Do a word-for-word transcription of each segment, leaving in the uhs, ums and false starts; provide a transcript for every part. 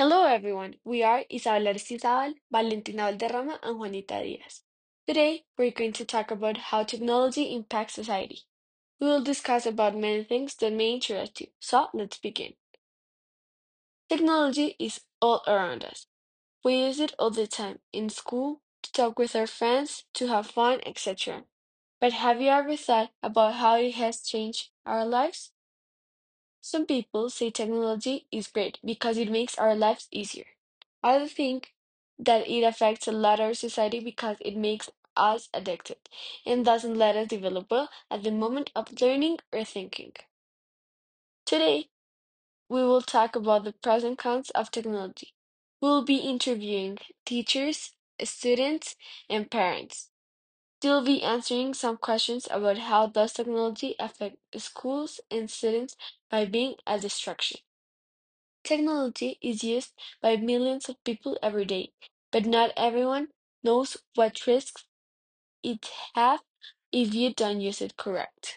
Hello everyone, we are Isabel Aristizabal, Valentina Valderrama, and Juanita Diaz. Today, we're going to talk about how technology impacts society. We will discuss about many things that may interest you, so let's begin. Technology is all around us. We use it all the time, in school, to talk with our friends, to have fun, et cetera. But have you ever thought about how it has changed our lives? Some people say technology is great because it makes our lives easier. Others think that it affects a lot our society because it makes us addicted and doesn't let us develop well at the moment of learning or thinking. Today, we will talk about the pros and cons of technology. We will be interviewing teachers, students, and parents. They'll be answering some questions about how does technology affect schools and students by being a distraction. Technology is used by millions of people every day, but not everyone knows what risks it has if you don't use it correct.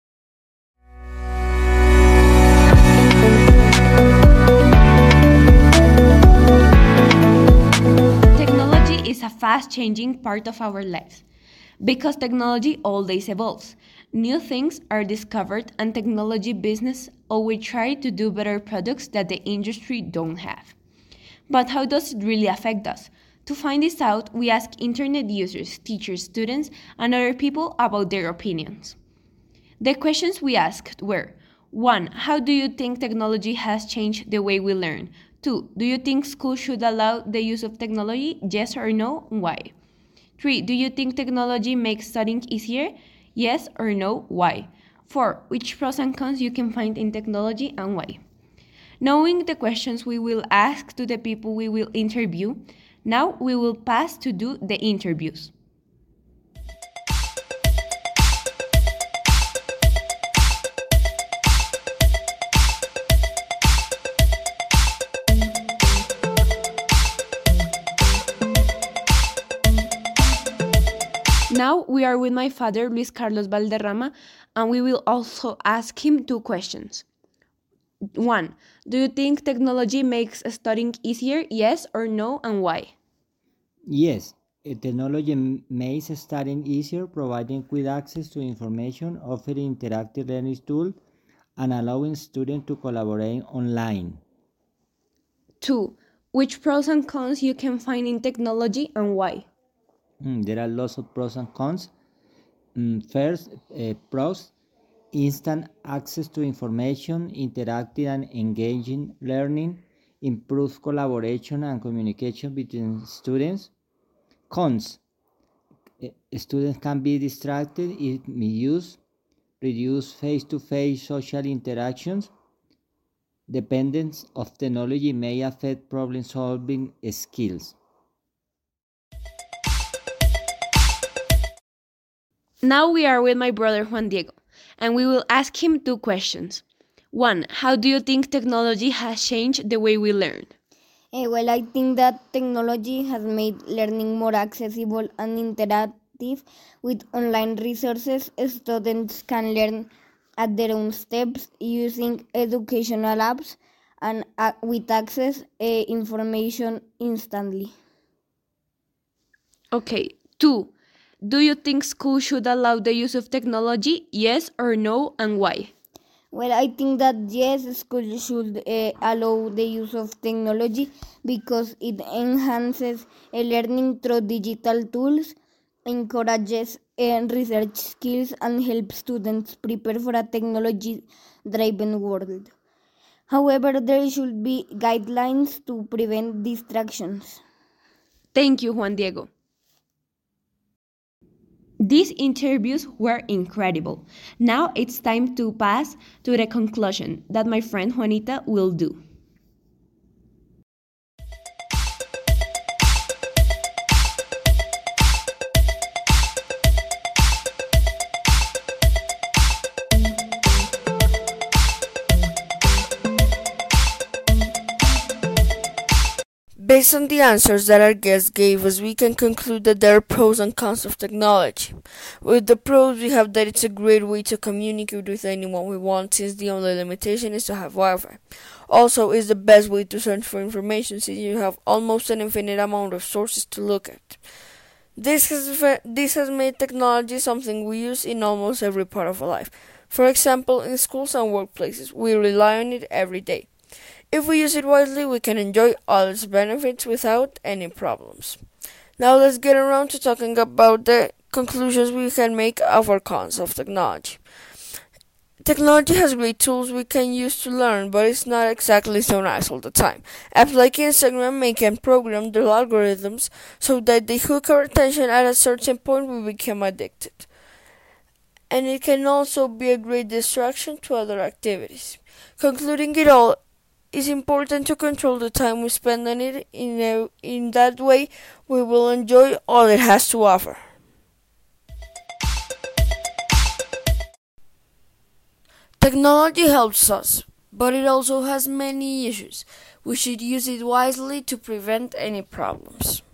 Technology is a fast changing part of our lives because technology always evolves. New things are discovered and technology business always try to do better products that the industry don't have. But how does it really affect us? To find this out, we ask internet users, teachers, students, and other people about their opinions. The questions we asked were: one. How do you think technology has changed the way we learn? two. Do you think schools should allow the use of technology? Yes or no? Why? three. Do you think technology makes studying easier? Yes or no? Why? four. Which pros and cons you can find in technology and why? Knowing the questions we will ask to the people we will interview, now we will pass to do the interviews. Now we are with my father, Luis Carlos Valderrama, and we will also ask him two questions. One, do you think technology makes studying easier? Yes or no, and why? Yes, eh, technology m- makes studying easier, providing quick access to information, offering interactive learning tools, and allowing students to collaborate online. Two, which pros and cons you can find in technology and why? Mm, there are lots of pros and cons. Mm, first, uh, pros: instant access to information, interactive and engaging learning, improves collaboration and communication between students. Cons: eh, students can be distracted if misused, reduce face-to-face social interactions. Dependence of technology may affect problem-solving skills. Now we are with my brother Juan Diego, and we will ask him two questions. One, how do you think technology has changed the way we learn? Eh, well, I think that technology has made learning more accessible and interactive. With online resources, students can learn at their own steps using educational apps and uh, with access uh, information instantly. Okay. Two, do you think schools should allow the use of technology? Yes or no, and why? Well, I think that yes, schools should uh, allow the use of technology because it enhances uh, learning through digital tools, encourages uh, research skills, and helps students prepare for a technology driven world. However, there should be guidelines to prevent distractions. Thank you, Juan Diego. These interviews were incredible. Now it's time to pass to the conclusion that my friend Juanita will do. Based on the answers that our guest gave us, we can conclude that there are pros and cons of technology. With the pros, we have that it's a great way to communicate with anyone we want, since the only limitation is to have Wi-Fi. Also, it's the best way to search for information, since you have almost an infinite amount of sources to look at. This has, this has made technology something we use in almost every part of our life. For example, in schools and workplaces, we rely on it every day. If we use it wisely, we can enjoy all its benefits without any problems. Now let's get around to talking about the conclusions we can make of our cons of technology. Technology has great tools we can use to learn, but it's not exactly so nice all the time. Apps like Instagram may can program their algorithms so that they hook our attention at a certain point we become addicted. And it can also be a great distraction to other activities. Concluding it all, it's important to control the time we spend on it. In, a, in that way, we will enjoy all it has to offer. Technology helps us, but it also has many issues. We should use it wisely to prevent any problems.